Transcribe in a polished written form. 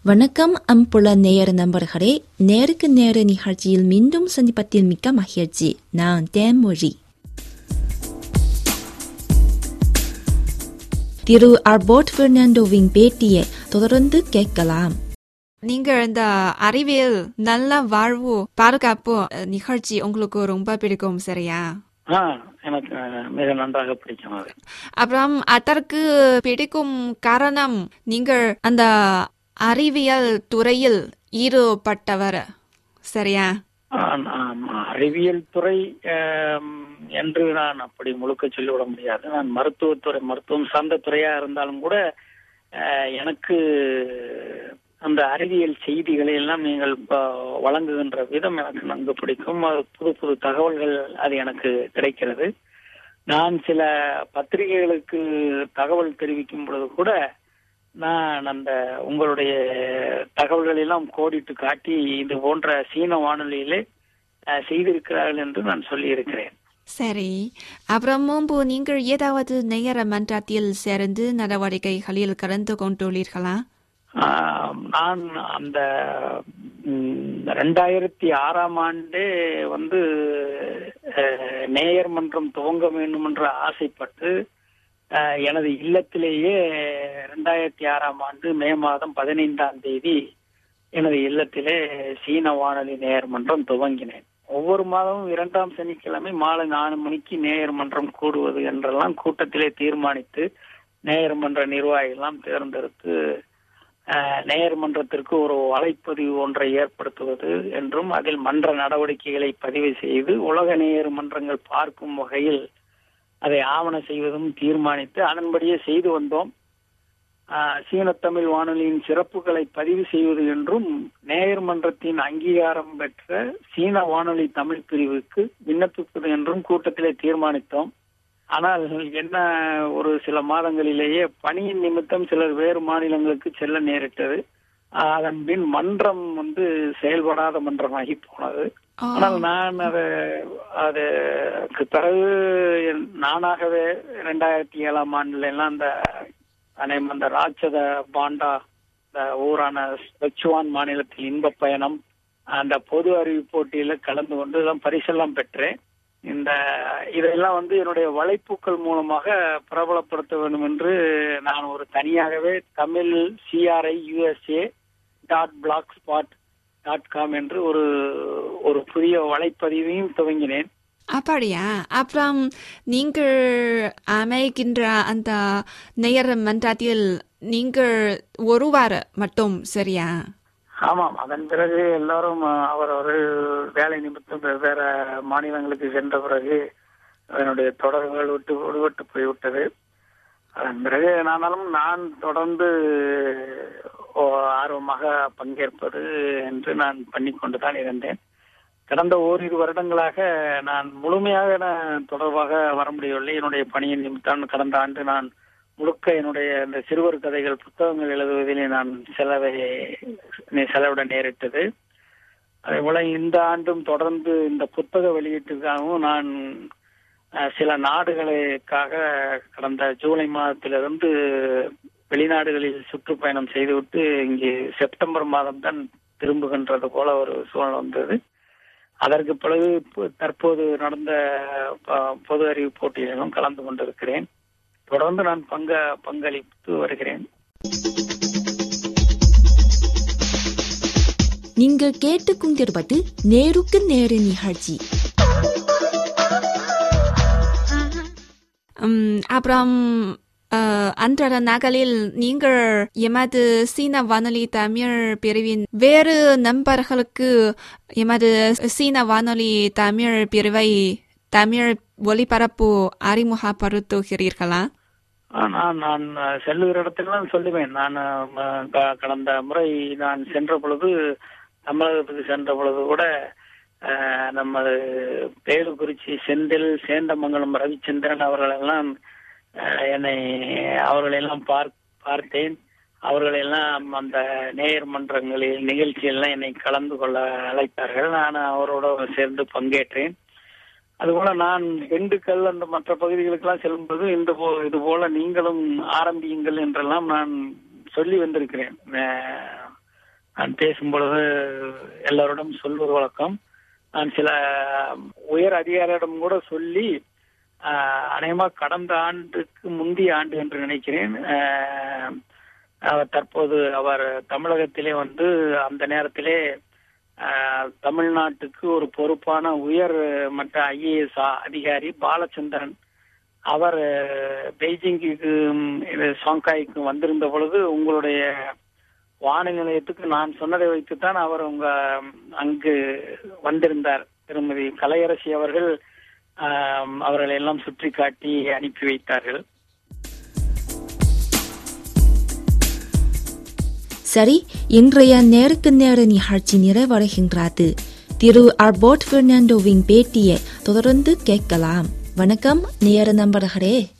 வணக்கம் அன்புள்ள நேயர் நண்பர்களே, நேருக்கு நேர நிகழ்ச்சியில் மீண்டும் சந்திப்பதில் மிக்க மகிழ்ச்சி. நான் தேன்மொழி. திரு ஆல்பர்ட் பெர்னாண்டோவின் பேட்டியை தொடர்ந்து கேட்கலாம். நீங்கள் இந்த அறிவியல் நல்ல வாழ்வு பாதுகாப்பு நிகழ்ச்சி உங்களுக்கு ரொம்ப பிடிக்கும், சரியா? எனக்கு மிக நன்றாக பிடிக்கும். அப்புறம் அதற்கு பிடிக்கும் காரணம் நீங்கள் அந்த அறிவியல் துறையில் ஈடுபட்டவர், சரியா? அறிவியல் துறை என்று நான் அப்படி முழுக்க சொல்லிவிட முடியாது. நான் மருத்துவத்துறை, மருத்துவம் சார்ந்த துறையா இருந்தாலும் கூட எனக்கு அந்த அறிவியல் செய்திகளை எல்லாம் நீங்கள் வழங்குகின்ற விதம் எனக்கு நன்கு பிடிக்கும். புது புது தகவல்கள் அது எனக்கு கிடைக்கிறது. நான் சில பத்திரிகைகளுக்கு தகவல் தெரிவிக்கும் பொழுது கூட நான் அந்த உங்களுடைய தகவல்கள் எல்லாம் கோடிட்டு காட்டி இது போன்ற சீன வானொலியிலே செய்திருக்கிறார்கள் என்று நான் சொல்லி இருக்கிறேன். சரி, அப்புறம் முன்பு நீங்கள் ஏதாவது நேயர் மன்றத்தில் சேர்ந்து நடவடிக்கைகளில் கலந்து கொண்டுள்ளீர்களா? நான் அந்த 2006ஆம் ஆண்டே நேயர் மன்றம் துவங்க வேண்டும் என்று ஆசைப்பட்டு எனது இல்லத்திலேயே 2006ஆம் ஆண்டு மே மாதம் 15ஆம் தேதி எனது இல்லத்திலே சீன வானொலி நேயர் மன்றம் துவங்கினேன். ஒவ்வொரு மாதமும் 2ஆம் சனிக்கிழமை மாலை 4 மணிக்கு நேயர் மன்றம் கூடுவது என்றெல்லாம் கூட்டத்திலே தீர்மானித்து நேயர் மன்ற நிர்வாகிகளாம் தேர்ந்தெடுத்து நேயர் மன்றத்திற்கு ஒரு வலைப்பதிவு ஒன்றை ஏற்படுத்துவது என்றும் அதில் மன்ற நடவடிக்கைகளை பதிவு செய்து உலக நேயர் மன்றங்கள் பார்க்கும் வகையில் அதை ஆவண செய்வதும் தீர்மானித்து அதன்படியே செய்து வந்தோம். சீன தமிழ் வானொலியின் சிறப்புகளை பதிவு செய்வது என்றும் நேயர் மன்றத்தின் அங்கீகாரம் பெற்ற சீன வானொலி தமிழ் பிரிவுக்கு விண்ணப்பிப்பது என்றும் கூட்டத்திலே தீர்மானித்தோம். ஆனால் என்ன, ஒரு சில மாதங்களிலேயே பணியின் நிமித்தம் சிலர் வேறு மாநிலங்களுக்கு செல்ல நேரிட்டது. அதன் பின் மன்றம் செயல்படாத மன்றமாகி போனது. ஆனால் நான் அதுக்கு பிறகு நானாகவே 2007ஆம் ஆண்டுல எல்லாம் அந்த ராட்சத பாண்டா ஊரான செச்சுவான் மாநிலத்தில் இன்ப பயணம் அந்த பொது அறிவு போட்டியில கலந்து கொண்டு பரிசெல்லாம் பெற்றேன். இதெல்லாம் என்னுடைய வலைப்பூக்கள் மூலமாக பிரபலப்படுத்த வேண்டும் என்று நான் ஒரு தனியாகவே தமிழ் CRIUSA.blogspot.com என்று ஒரு புதிய வலைப்பதிவையும் துவங்கினேன். அப்படியா? அப்புறம் நீங்கள் அமைக்கின்ற அந்த நேயர் மன்றத்தில் நீங்கள் ஒருவாறு மட்டும், சரியா? ஆமாம். அதன் பிறகு எல்லாரும் அவரவர்கள் வேலை நிமித்தம் வெவ்வேறு மாநிலங்களுக்கு சென்ற பிறகு என்னுடைய தொடர்புகள் விடுபட்டு போய்விட்டது. அதன் பிறகு நான் தொடர்ந்து ஆர்வமாக பங்கேற்பது என்று நான் பண்ணிக்கொண்டுதான் இருந்தேன். கடந்த ஓரிரு வருடங்களாக நான் முழுமையாக தொடர்பாக வர முடியவில்லை. என்னுடைய பணியின் நிமித்தம் கடந்த ஆண்டு நான் முழுக்க என்னுடைய இந்த சிறுவர் கதைகள் புத்தகங்கள் எழுதுவதிலே நான் செலவிட நேரிட்டது. அதே போல இந்த ஆண்டும் தொடர்ந்து இந்த புத்தக வெளியீட்டுக்காகவும் நான் சில நாடுகளுக்காக கடந்த ஜூலை மாதத்திலிருந்து வெளிநாடுகளில் சுற்றுப்பயணம் செய்துவிட்டு இங்கே செப்டம்பர் மாதம் தான் திரும்புகின்றது போல ஒரு சூழல் வந்தது. அதற்கு பிறகு தற்போது நடந்த பொது அறிவு போட்டியிலும் கலந்து கொண்டிருக்கிறேன். தொடர்ந்து நான் பங்களித்து வருகிறேன். நீங்கள் கேட்டுக்கொண்டிருப்பது நேருக்கு நேர நிகழ்ச்சி. அப்புறம் அன்றாட நாட்களில் நீங்கள் எமது சீன வானொலி தமிழ் பிரிவின் வேறு நண்பர்களுக்கு எமது சீன வானொலி தமிழ் பிரிவை தமிழ் ஒலிபரப்பு அறிமுகப்படுத்துகிறீர்களா? நான் செல்லுகிற இடத்திலாம் சொல்லுவேன். நான் கடந்த முறை நான் சென்ற பொழுது, தமிழகத்துக்கு சென்ற பொழுது கூட நமது பேருக்குறிச்சி செந்தில், சேந்தமங்கலம் ரவிச்சந்திரன் அவர்களெல்லாம் அவர்களெல்லாம் பார்த்தேன். அவர்களெல்லாம் அந்த நேயர் மன்றங்களில் நிகழ்ச்சியெல்லாம் என்னை கலந்து கொள்ள அழைத்தார்கள். நான் அவரோட சேர்ந்து பங்கேற்றேன். அதுபோல நான் திண்டுக்கல் அந்த மற்ற பகுதிகளுக்கெல்லாம் செல்லும்போது இது போல நீங்களும் ஆரம்பியுங்கள் என்றெல்லாம் நான் சொல்லி வந்திருக்கிறேன். நான் பேசும்பொழுது எல்லாரோடும் சொல்வது வழக்கம். நான் சில உயர் அதிகாரியிடம் கூட சொல்லி அநேகமா கடந்த ஆண்டுக்கு முந்தைய ஆண்டு என்று நினைக்கிறேன், தற்போது அவர் தமிழகத்திலே வந்து அந்த நேரத்திலே தமிழ்நாட்டுக்கு ஒரு பொறுப்பான உயர் மற்ற IAS அதிகாரி பாலச்சந்திரன் அவர் பெய்ஜிங்குக்கு ஷாங்காய்க்கு வந்திருந்த பொழுது உங்களுடைய வானொலி நிலையத்துக்கு நான் சொன்னதை வைத்துத்தான் அவர் அங்கு வந்திருந்தார். திருமதி கலையரசி அவர்கள் அவர்களை எல்லாம் சுற்றி காட்டி அனுப்பி வைத்தார்கள். சரி, இன்றைய நேருக்கு நேர நிகழ்ச்சி நிறைவடைகின்றது. திரு ஆல்பர்ட் பெர்னாண்டோவின் பேட்டியை தொடர்ந்து கேட்கலாம். வணக்கம் நேர நண்பர்களே.